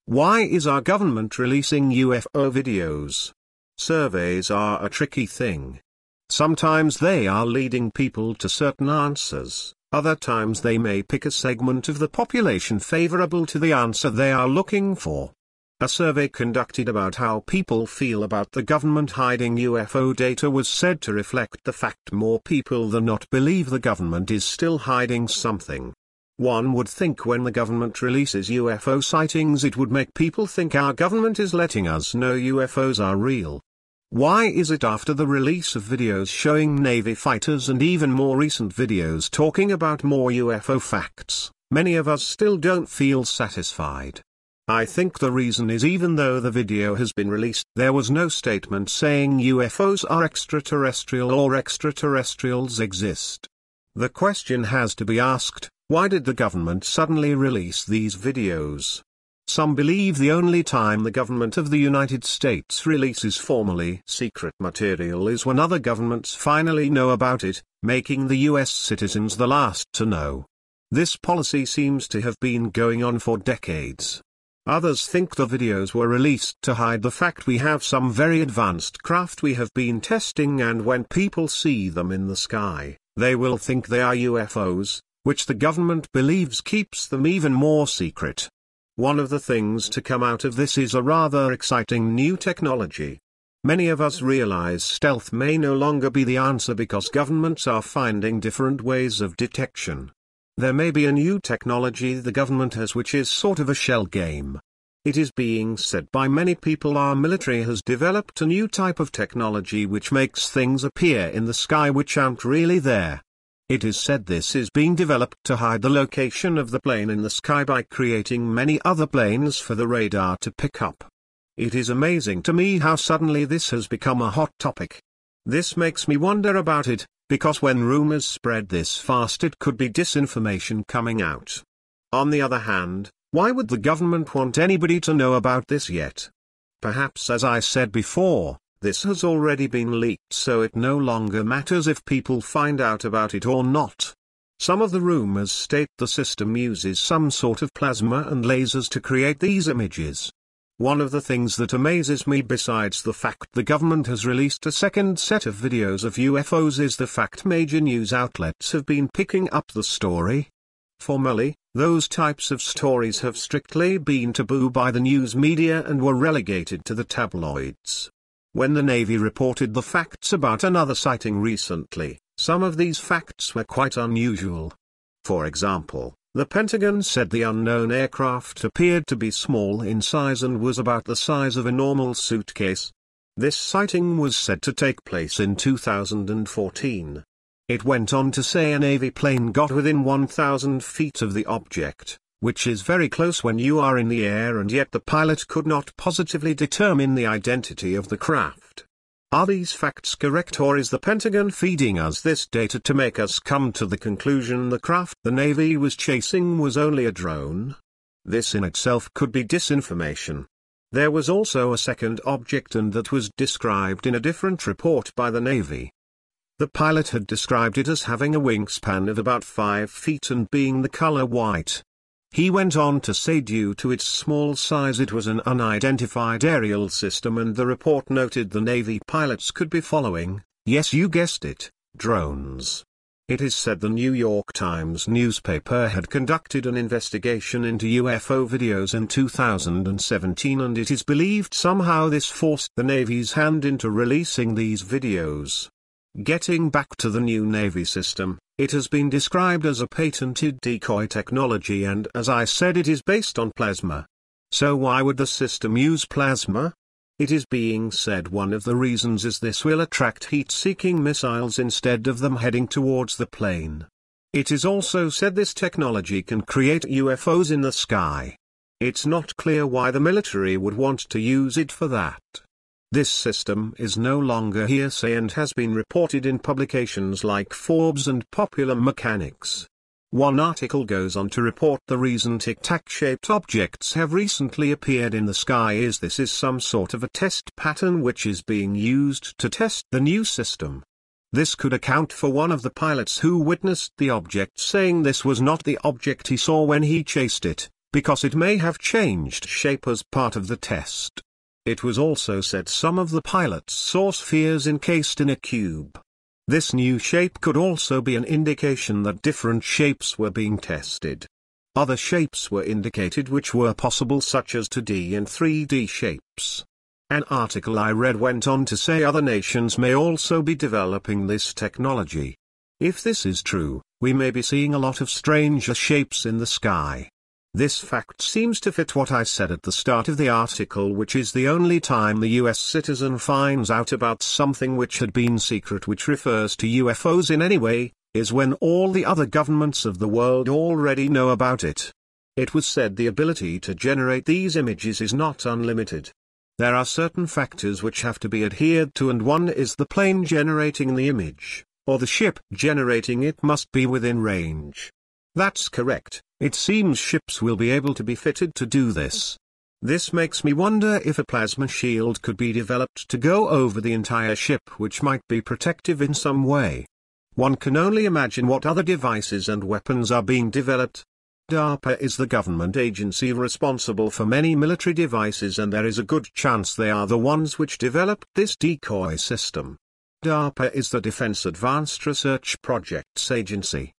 Why is our government releasing UFO videos? Surveys are a tricky thing. Sometimes they are leading people to certain answers, other times they may pick a segment of the population favorable to the answer they are looking for. A survey conducted about how people feel about the government hiding UFO data was said to reflect the fact more people than not believe the government is still hiding something. One would think when the government releases UFO sightings it would make people think our government is letting us know UFOs are real. Why is it after the release of videos showing Navy fighters and even more recent videos talking about more UFO facts, many of us still don't feel satisfied? I think the reason is even though the video has been released, there was no statement saying UFOs are extraterrestrial or extraterrestrials exist. The question has to be asked, why did the government suddenly release these videos? Some believe the only time the government of the United States releases formally secret material is when other governments finally know about it, making the US citizens the last to know. This policy seems to have been going on for decades. Others think the videos were released to hide the fact we have some very advanced craft we have been testing, and when people see them in the sky, they will think they are UFOs, which the government believes keeps them even more secret. One of the things to come out of this is a rather exciting new technology. Many of us realize stealth may no longer be the answer because governments are finding different ways of detection. There may be a new technology the government has which is sort of a shell game. It is being said by many people our military has developed a new type of technology which makes things appear in the sky which aren't really there. It is said this is being developed to hide the location of the plane in the sky by creating many other planes for the radar to pick up. It is amazing to me how suddenly this has become a hot topic. This makes me wonder about it, because when rumors spread this fast it could be disinformation coming out. On the other hand, why would the government want anybody to know about this yet? Perhaps as I said before, this has already been leaked so it no longer matters if people find out about it or not. Some of the rumors state the system uses some sort of plasma and lasers to create these images. One of the things that amazes me besides the fact the government has released a second set of videos of UFOs is the fact major news outlets have been picking up the story. Formerly, those types of stories have strictly been taboo by the news media and were relegated to the tabloids. When the Navy reported the facts about another sighting recently, some of these facts were quite unusual. For example, the Pentagon said the unknown aircraft appeared to be small in size and was about the size of a normal suitcase. This sighting was said to take place in 2014. It went on to say a Navy plane got within 1,000 feet of the object, which is very close when you are in the air, and yet the pilot could not positively determine the identity of the craft. Are these facts correct, or is the Pentagon feeding us this data to make us come to the conclusion the craft the Navy was chasing was only a drone? This in itself could be disinformation. There was also a second object, and that was described in a different report by the Navy. The pilot had described it as having a wingspan of about 5 feet and being the color white. He went on to say due to its small size it was an unidentified aerial system, and the report noted the Navy pilots could be following, yes you guessed it, drones. It is said the New York Times newspaper had conducted an investigation into UFO videos in 2017, and it is believed somehow this forced the Navy's hand into releasing these videos. Getting back to the new Navy system, it has been described as a patented decoy technology, and as I said it is based on plasma. So why would the system use plasma? It is being said one of the reasons is this will attract heat-seeking missiles instead of them heading towards the plane. It is also said this technology can create UFOs in the sky. It's not clear why the military would want to use it for that. This system is no longer hearsay and has been reported in publications like Forbes and Popular Mechanics. One article goes on to report the reason tic-tac-shaped objects have recently appeared in the sky is this is some sort of a test pattern which is being used to test the new system. This could account for one of the pilots who witnessed the object saying this was not the object he saw when he chased it, because it may have changed shape as part of the test. It was also said some of the pilots saw spheres encased in a cube. This new shape could also be an indication that different shapes were being tested. Other shapes were indicated which were possible, such as 2D and 3D shapes. An article I read went on to say other nations may also be developing this technology. If this is true, we may be seeing a lot of stranger shapes in the sky. This fact seems to fit what I said at the start of the article, which is the only time the US citizen finds out about something which had been secret, which refers to UFOs in any way, is when all the other governments of the world already know about it. It was said the ability to generate these images is not unlimited. There are certain factors which have to be adhered to, and one is the plane generating the image, or the ship generating it, must be within range. That's correct. It seems ships will be able to be fitted to do this. This makes me wonder if a plasma shield could be developed to go over the entire ship, which might be protective in some way. One can only imagine what other devices and weapons are being developed. DARPA is the government agency responsible for many military devices, and there is a good chance they are the ones which developed this decoy system. DARPA is the Defense Advanced Research Projects Agency.